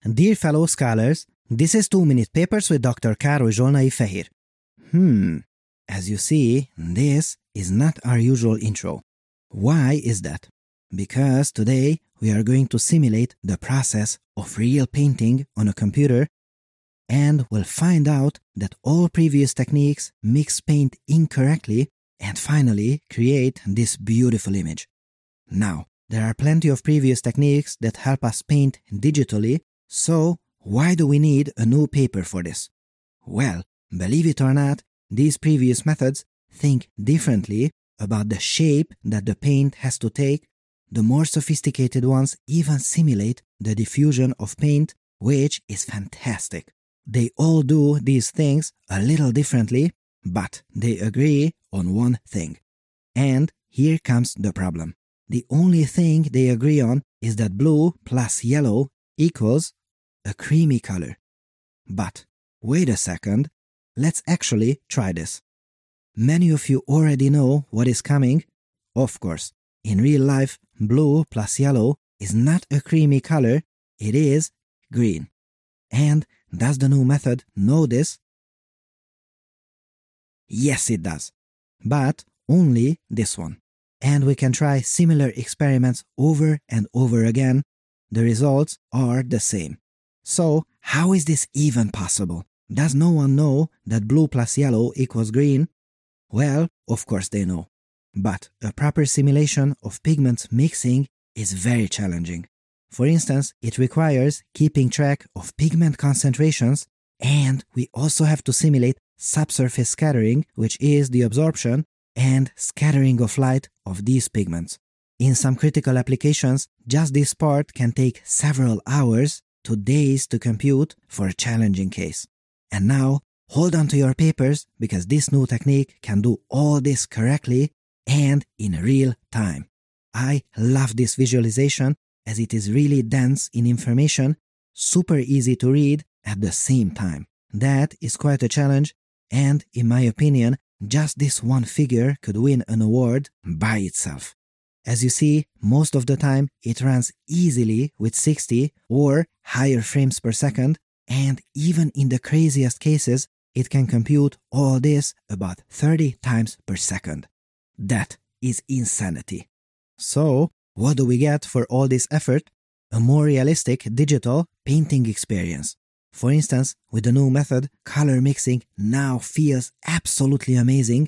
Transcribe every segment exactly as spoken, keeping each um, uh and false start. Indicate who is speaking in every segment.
Speaker 1: Dear fellow scholars, this is two minute Papers with Doctor Károly Zsolnai Fehér. Hmm, as you see, this is not our usual intro. Why is that? Because today we are going to simulate the process of real painting on a computer, and we'll find out that all previous techniques mix paint incorrectly and finally create this beautiful image. Now, there are plenty of previous techniques that help us paint digitally, so why do we need a new paper for this? Well, believe it or not, these previous methods think differently about the shape that the paint has to take. The more sophisticated ones even simulate the diffusion of paint, which is fantastic. They all do these things a little differently, but they agree on one thing. And here comes the problem. The only thing they agree on is that blue plus yellow equals a creamy color. But wait a second, let's actually try this. Many of you already know what is coming. Of course, in real life, blue plus yellow is not a creamy color, it is green. And does the new method know this? Yes, it does. But only this one. And we can try similar experiments over and over again. The results are the same. So, how is this even possible? Does no one know that blue plus yellow equals green? Well, of course they know. But a proper simulation of pigments mixing is very challenging. For instance, it requires keeping track of pigment concentrations, and we also have to simulate subsurface scattering, which is the absorption and scattering of light of these pigments. In some critical applications, just this part can take several hours to days to compute for a challenging case. And now, hold on to your papers, because this new technique can do all this correctly and in real time. I love this visualization as it is really dense in information, super easy to read at the same time. That is quite a challenge, and in my opinion, just this one figure could win an award by itself. As you see, most of the time it runs easily with sixty or higher frames per second, and even in the craziest cases, it can compute all this about thirty times per second. That is insanity. So, what do we get for all this effort? A more realistic digital painting experience. For instance, with the new method, color mixing now feels absolutely amazing,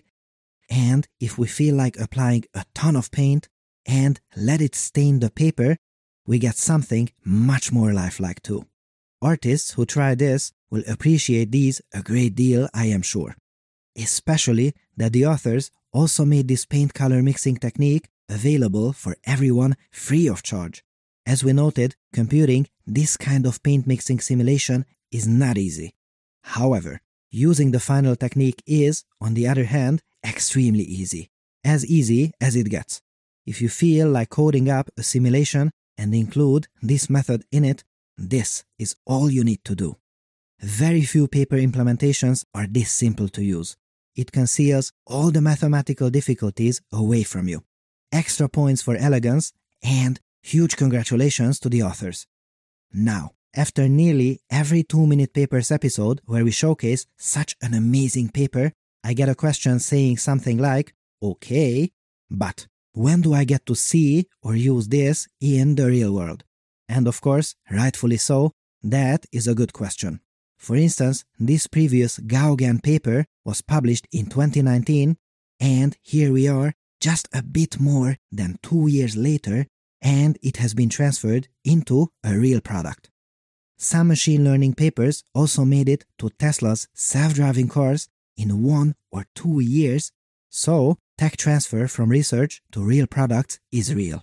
Speaker 1: and if we feel like applying a ton of paint and let it stain the paper, we get something much more lifelike too. Artists who try this will appreciate these a great deal, I am sure. Especially that the authors also made this paint color mixing technique available for everyone free of charge. As we noted, computing this kind of paint mixing simulation is not easy. However, using the final technique is, on the other hand, extremely easy. As easy as it gets. If you feel like coding up a simulation and include this method in it, this is all you need to do. Very few paper implementations are this simple to use. It conceals all the mathematical difficulties away from you. Extra points for elegance, and huge congratulations to the authors. Now, after nearly every two minute Papers episode where we showcase such an amazing paper, I get a question saying something like, okay, but when do I get to see or use this in the real world? And of course, rightfully so, that is a good question. For instance, this previous Gauguin paper was published in twenty nineteen, and here we are, just a bit more than two years later, and it has been transferred into a real product. Some machine learning papers also made it to Tesla's self-driving cars in one or two years, so tech transfer from research to real products is real.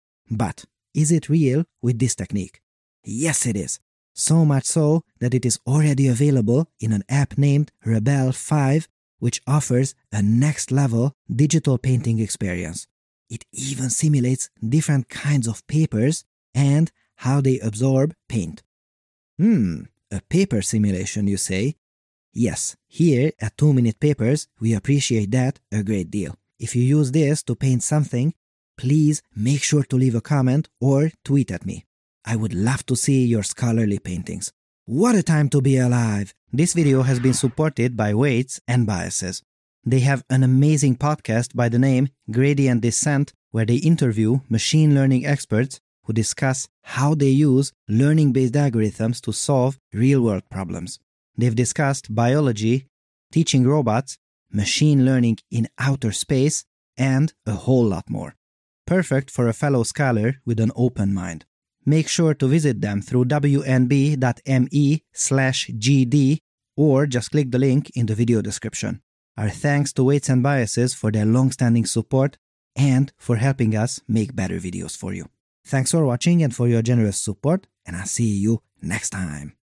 Speaker 1: But is it real with this technique? Yes, it is. So much so that it is already available in an app named Rebelle five, which offers a next-level digital painting experience. It even simulates different kinds of papers and how they absorb paint. Hmm, a paper simulation, you say? Yes, here at two minute Papers, we appreciate that a great deal. If you use this to paint something, please make sure to leave a comment or tweet at me. I would love to see your scholarly paintings. What a time to be alive! This video has been supported by Weights and Biases. They have an amazing podcast by the name Gradient Descent, where they interview machine learning experts who discuss how they use learning-based algorithms to solve real-world problems. They've discussed biology, teaching robots, machine learning in outer space, and a whole lot more. Perfect for a fellow scholar with an open mind. Make sure to visit them through w n b dot m e slash g d or just click the link in the video description. Our thanks to Weights and Biases for their long-standing support and for helping us make better videos for you. Thanks for watching and for your generous support, and I'll see you next time.